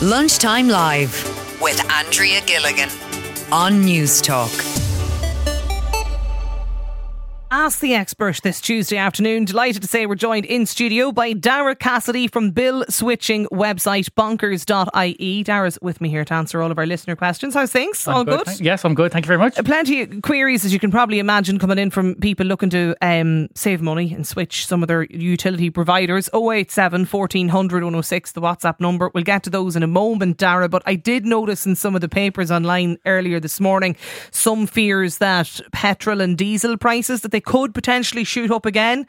Lunchtime Live with Andrea Gilligan on News Talk. Ask the Expert this Tuesday afternoon. Delighted to say we're joined in studio by Darragh Cassidy from bill switching website bonkers.ie. Darragh's with me here to answer all of our listener questions. How's things? All good? Yes, I'm good. Thank you very much. Plenty of queries, as you can probably imagine, coming in from people looking to save money and switch some of their utility providers. 087 1400 106, the WhatsApp number. We'll get to those in a moment, Darragh, but I did notice in some of the papers online earlier this morning some fears that petrol and diesel prices, that they could potentially shoot up again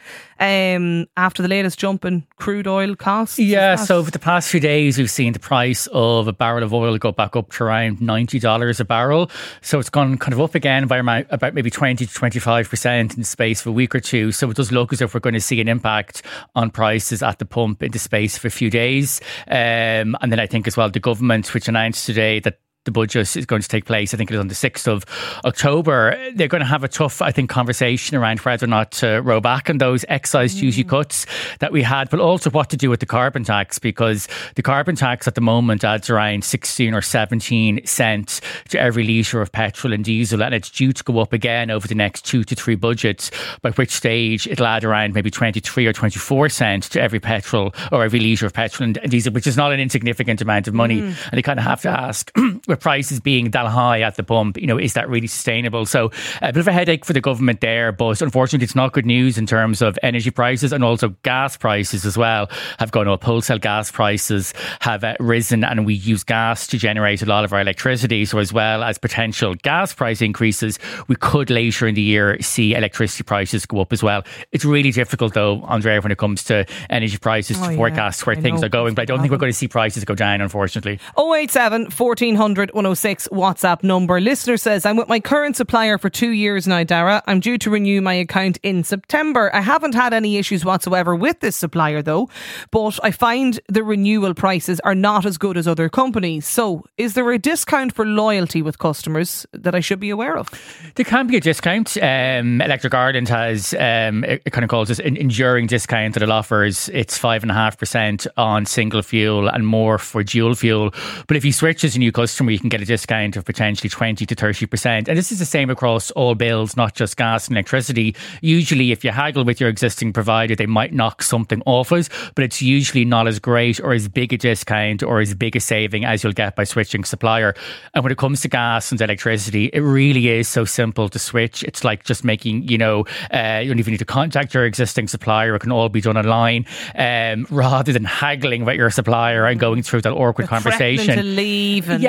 after the latest jump in crude oil costs. Yeah, so over the past few days we've seen the price of a barrel of oil go back up to around $90 a barrel. So it's gone kind of up again by about maybe 20 to 25% in the space of a week or two. So it does look as if we're going to see an impact on prices at the pump in the space for a few days. And then I think as well the government, which announced today that the budget is going to take place, I think it is on the 6th of October. They're going to have a tough, I think, conversation around whether or not to roll back on those excise duty cuts that we had, but also what to do with the carbon tax, because the carbon tax at the moment adds around 16 or 17 cents to every litre of petrol and diesel, and it's due to go up again over the next 2 to 3 budgets, by which stage it'll add around maybe 23 or 24 cents to every petrol or every litre of petrol and diesel, which is not an insignificant amount of money. And you kind of have to ask, with prices being that high at the pump, is that really sustainable? So a bit of a headache for the government there, but unfortunately it's not good news in terms of energy prices, and also gas prices as well have gone up. Wholesale gas prices have risen, and we use gas to generate a lot of our electricity. So as well as potential gas price increases, we could later in the year see electricity prices go up as well. It's really difficult though, Andrea, when it comes to energy prices to forecast where things are going, but I don't think we're going to see prices go down, unfortunately. 087 1400 106 WhatsApp number. Listener says, I'm with my current supplier for 2 years now, Darragh. I'm due to renew my account in September. I haven't had any issues whatsoever with this supplier though, but I find the renewal prices are not as good as other companies. So is there a discount for loyalty with customers that I should be aware of? There can be a discount. Electric Ireland has it kind of calls this an enduring discount that it offers. It's 5.5% on single fuel and more for dual fuel. But if you switch as a new customer, you can get a discount of potentially 20 to 30%. And this is the same across all bills, not just gas and electricity. Usually if you haggle with your existing provider, they might knock something off us, but it's usually not as great or as big a discount or as big a saving as you'll get by switching supplier. And when it comes to gas and electricity, it really is so simple to switch. It's like just making, you don't even need to contact your existing supplier. It can all be done online, rather than haggling with your supplier and going through that awkward conversation. To leave and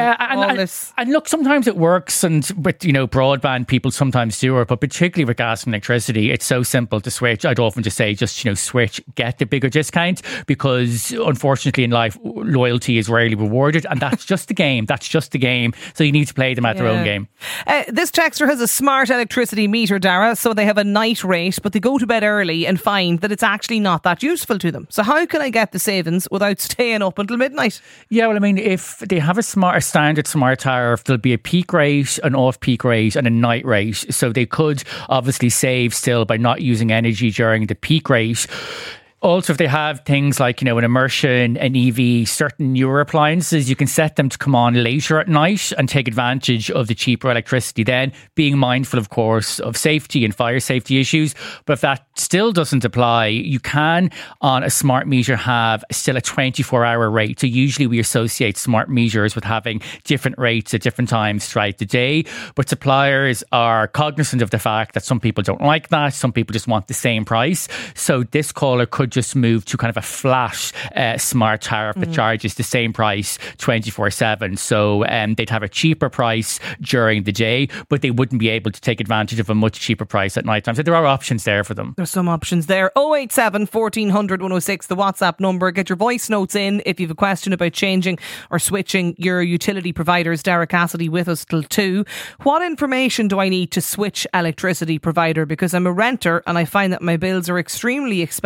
and look, sometimes it works, and with broadband people sometimes do it, but particularly with gas and electricity, it's so simple to switch. I'd often just say switch, get the bigger discount, because unfortunately in life loyalty is rarely rewarded, and that's just the game. That's just the game. So you need to play them at their own game. This texter has a smart electricity meter, Darragh, so they have a night rate, but they go to bed early and find that it's actually not that useful to them. So how can I get the savings without staying up until midnight? Yeah, well, I mean, if they have a standard smart tariff, there'll be a peak rate, an off-peak rate and a night rate. So they could obviously save still by not using energy during the peak rate. Also, if they have things like, an immersion, an EV, certain newer appliances, you can set them to come on later at night and take advantage of the cheaper electricity then, being mindful, of course, of safety and fire safety issues. But if that still doesn't apply, you can, on a smart meter, have still a 24-hour rate. So usually we associate smart meters with having different rates at different times throughout the day. But suppliers are cognizant of the fact that some people don't like that. Some people just want the same price. So this caller could just move to kind of a flat smart tariff that charges the same price 24/7. So they'd have a cheaper price during the day, but they wouldn't be able to take advantage of a much cheaper price at night time. So there are options there for them. There's some options there. 087 1400 106, the WhatsApp number. Get your voice notes in if you have a question about changing or switching your utility providers. Darragh Cassidy with us till 2. What information do I need to switch electricity provider? Because I'm a renter and I find that my bills are extremely expensive. So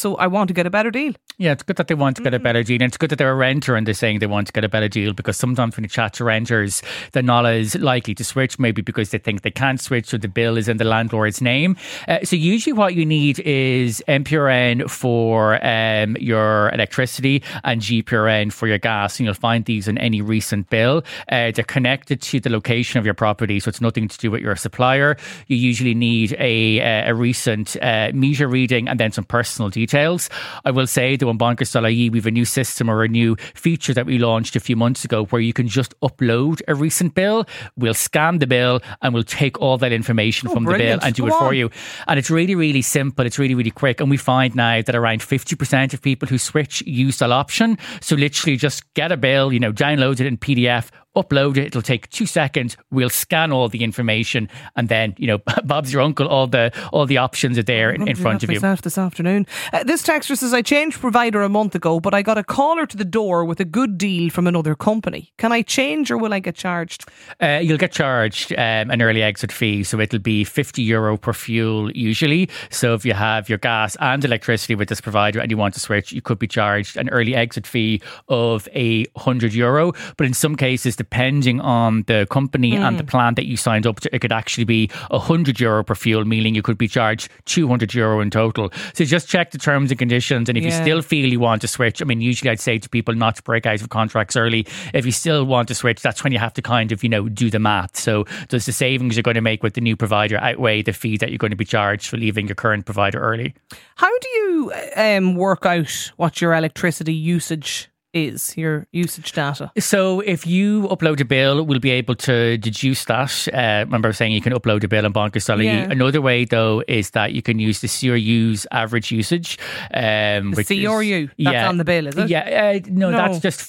so I want to get a better deal. Yeah, it's good that they want to get a better deal. And it's good that they're a renter and they're saying they want to get a better deal, because sometimes when you chat to renters, they're not as likely to switch, maybe because they think they can't switch or the bill is in the landlord's name. So usually what you need is MPRN for your electricity and GPRN for your gas. And you'll find these in any recent bill. They're connected to the location of your property, so it's nothing to do with your supplier. You usually need a recent meter reading and then some personal details. I will say though, on bonkers.ie, we have a new system or a new feature that we launched a few months ago where you can just upload a recent bill. We'll scan the bill and we'll take all that information from brilliant. the bill and do it for you. And it's really, really simple. It's really, really quick. And we find now that around 50% of people who switch use that option. So literally just get a bill, download it in PDF, upload it. It'll take 2 seconds. We'll scan all the information, and then Bob's your uncle. All the options are there in front of you. Myself this afternoon. This texter says, I changed provider a month ago, but I got a caller to the door with a good deal from another company. Can I change or will I get charged? You'll get charged an early exit fee, so it'll be €50 per fuel usually. So if you have your gas and electricity with this provider and you want to switch, you could be charged an early exit fee of €100. But in some cases, depending on the company and the plan that you signed up to, it could actually be €100 per fuel, meaning you could be charged €200 in total. So just check the terms and conditions, and if you still feel you want to switch, usually I'd say to people not to break out of contracts early. If you still want to switch, that's when you have to kind of do the math. So does the savings you're going to make with the new provider outweigh the fee that you're going to be charged for leaving your current provider early? How do you work out what your electricity usage is, your usage data? So if you upload a bill, we'll be able to deduce that. Remember I was saying you can upload a bill on bonkers.ie. Another way though is that you can use the CRU's average usage. The CRU? That's on the bill, is it? No, that's just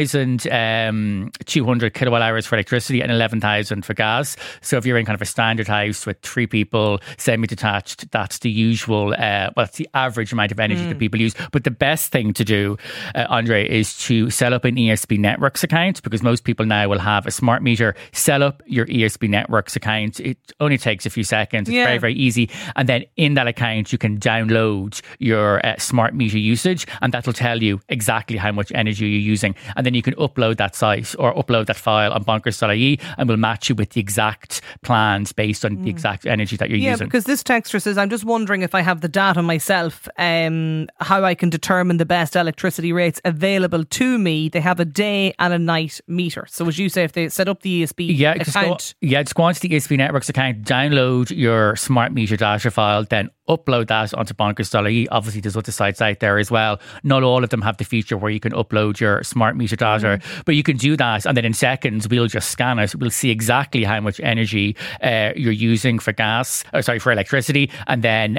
4,200 kilowatt hours for electricity and 11,000 for gas. So if you're in kind of a standard house with 3 people, semi-detached, that's the usual, that's the average amount of energy that people use. But the best thing to do, Andre, is to set up an ESB Networks account, because most people now will have a smart meter. Set up your ESB Networks account. It only takes a few seconds. It's very, very easy. And then in that account, you can download your smart meter usage, and that'll tell you exactly how much energy you're using. And then you can upload that site or upload that file on bonkers.ie, and we'll match you with the exact plans based on the exact energy that you're using. Yeah, because this texter says, I'm just wondering if I have the data myself, how I can determine the best electricity rates available to me. They have a day and a night meter. So as you say, if they set up the ESB account... Just go onto the ESB Networks account, download your smart meter data file, then upload that onto bonkers.ie. Obviously, there's other sites out there as well. Not all of them have the feature where you can upload your smart meter data, but you can do that, and then in seconds, we'll just scan it. We'll see exactly how much energy you're using for for electricity, and then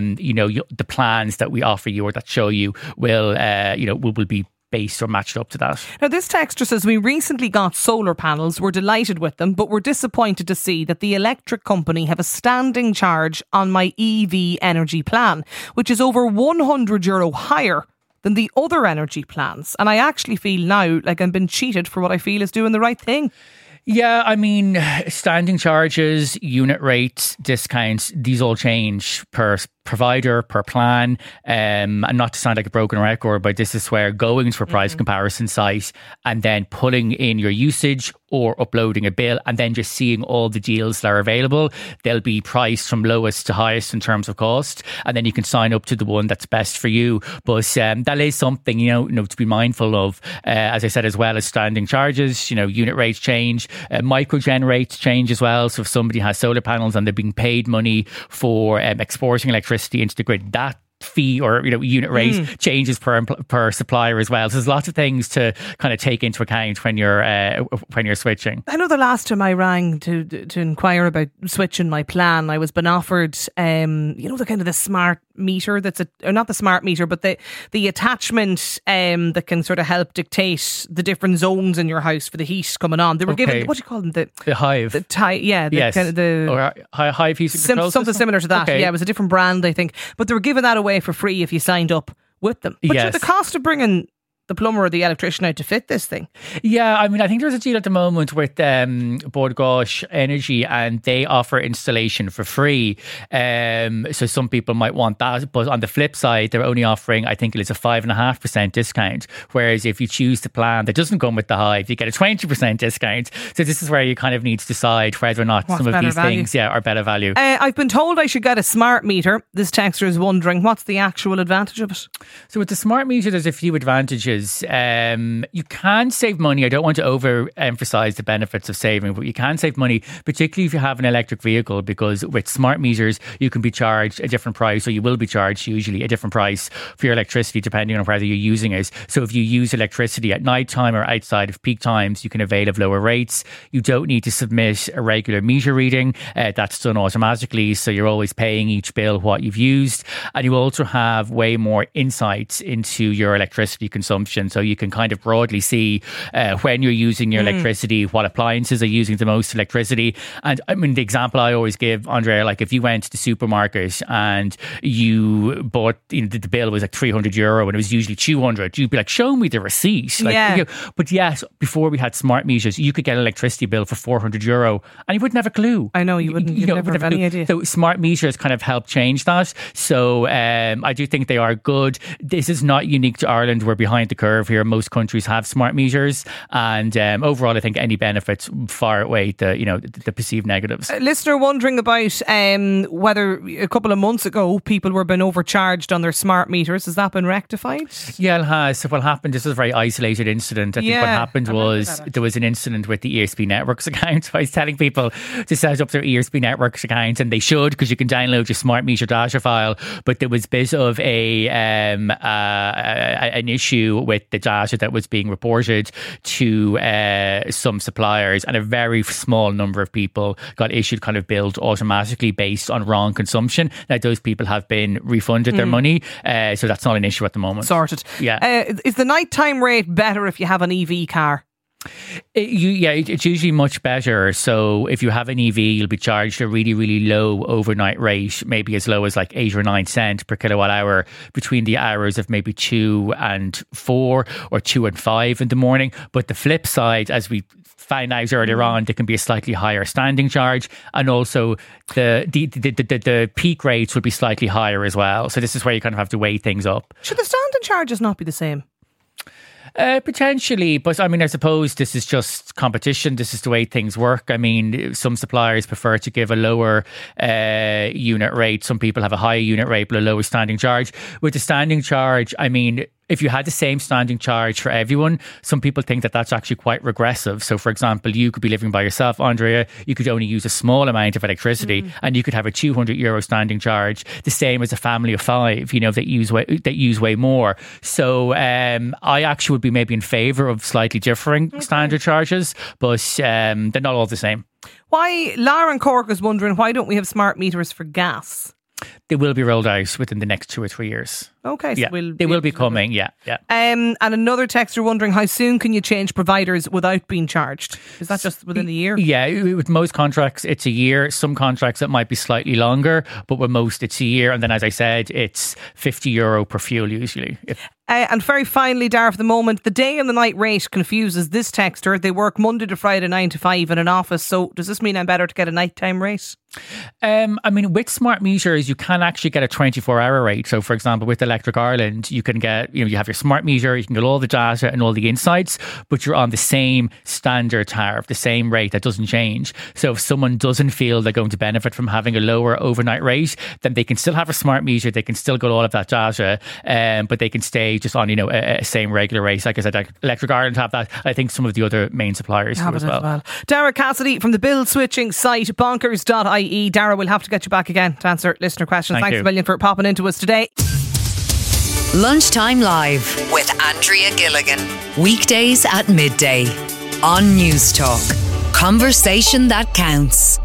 the plans that we offer you or that show you will be based or matched up to that. Now this texter says, we recently got solar panels, we're delighted with them, but we're disappointed to see that the electric company have a standing charge on my EV energy plan, which is over €100 higher than the other energy plans. And I actually feel now like I'm being cheated for what I feel is doing the right thing. Yeah, standing charges, unit rates, discounts, these all change per provider, per plan, and not to sound like a broken record, but this is where going to a price comparison site and then putting in your usage or uploading a bill and then just seeing all the deals that are available. They'll be priced from lowest to highest in terms of cost, and then you can sign up to the one that's best for you. But that is something to be mindful of, as I said, as well as standing charges. Unit rates change, microgen rates change as well. So if somebody has solar panels and they're being paid money for exporting electricity into the grid, that fee or unit rate changes per supplier as well. So there's lots of things to kind of take into account when you're switching. I know the last time I rang to inquire about switching my plan, I was been offered the kind of the smart meter or not the smart meter, but the attachment that can sort of help dictate the different zones in your house for the heat coming on. They were given, what do you call them? The Hive. Yes. Kind of or Hive heating control something system? similar to that. Okay. Yeah, it was a different brand, I think. But they were giving that away for free if you signed up with them. But yes. the cost of bringing the plumber or the electrician out to fit this thing. Yeah, I mean, I think there's a deal at the moment with Bord Gáis Energy, and they offer installation for free. So some people might want that, but on the flip side, they're only offering, I think it's a 5.5% discount. Whereas if you choose the plan that doesn't come with the Hive, you get a 20% discount. So this is where you kind of need to decide whether or not some of these things are better value. I've been told I should get a smart meter. This texter is wondering, what's the actual advantage of it? So with the smart meter, there's a few advantages. You can save money. I don't want to overemphasize the benefits of saving, but you can save money, particularly if you have an electric vehicle, because with smart meters, you can be charged a different price, or you will be charged usually a different price for your electricity, depending on whether you're using it. So if you use electricity at night time or outside of peak times, you can avail of lower rates. You don't need to submit a regular meter reading. That's done automatically. So you're always paying each bill what you've used. And you also have way more insights into your electricity consumption. So you can kind of broadly see when you're using your electricity, what appliances are using the most electricity. And I mean, the example I always give, Andrea, like if you went to the supermarket and you bought, the bill was like €300 and it was usually 200, you'd be like, show me the receipt. Like, but yes, before we had smart meters, you could get an electricity bill for €400 and you wouldn't have a clue. I know, you'd never have any idea. So smart meters kind of help change that. So I do think they are good. This is not unique to Ireland. We're behind the curve here. Most countries have smart meters, and overall I think any benefits far outweigh the perceived negatives. Listener wondering about whether a couple of months ago people were being overcharged on their smart meters. Has that been rectified? Yeah, it has. So what happened, this is a very isolated incident. I think what happened was there was an incident with the ESB Networks account. I was telling people to set up their ESB Networks account, and they should, because you can download your smart meter data file, but there was a bit of an issue with the data that was being reported to some suppliers, and a very small number of people got issued kind of billed automatically based on wrong consumption. Now those people have been refunded their money, so that's not an issue at the moment. Sorted. Yeah. Is the nighttime rate better if you have an EV car? It's usually much better. So if you have an EV, you'll be charged a really, really low overnight rate, maybe as low as like 8 or 9 cents per kilowatt hour between the hours of maybe 2 and 4 or 2 and 5 in the morning. But the flip side, as we found out earlier on, there can be a slightly higher standing charge, and also the peak rates will be slightly higher as well. So this is where you kind of have to weigh things up. Should the standing charges not be the same? Potentially, but I mean, I suppose this is just competition. This is the way things work. I mean, some suppliers prefer to give a lower unit rate. Some people have a higher unit rate but a lower standing charge. With the standing charge, I mean, if you had the same standing charge for everyone, some people think that that's actually quite regressive. So, for example, you could be living by yourself, Andrea. You could only use a small amount of electricity, and you could have a €200 standing charge, the same as a family of 5. That use way more. So, I actually would be maybe in favour of slightly differing standard charges, but they're not all the same. Why? Lara in Cork is wondering, why don't we have smart meters for gas? They will be rolled out within the next 2 or 3 years. Okay, so they will be coming. Yeah. And another texter wondering, how soon can you change providers without being charged? Is that just within the year? Yeah, with most contracts it's a year. Some contracts it might be slightly longer, but with most it's a year. And then, as I said, it's €50 per fuel usually. And very finally, Dara, for the moment, the day and the night rate confuses this texter. They work Monday to Friday 9 to 5 in an office. So does this mean I'm better to get a nighttime rate? I mean, with smart meters, you can actually get a 24-hour rate. So, for example, with Electric Ireland, you can get, you have your smart meter, you can get all the data and all the insights, but you're on the same standard tariff, the same rate that doesn't change. So if someone doesn't feel they're going to benefit from having a lower overnight rate, then they can still have a smart meter, they can still get all of that data, but they can stay just on, a same regular rate. Like I said, Electric Ireland have that. I think some of the other main suppliers do as well. Dara Cassidy from the bill switching site bonkers.ie. Dara, we'll have to get you back again to answer listener questions. Thanks a million for popping into us today. Lunchtime Live with Andrea Gilligan. Weekdays at midday on News Talk. Conversation that counts.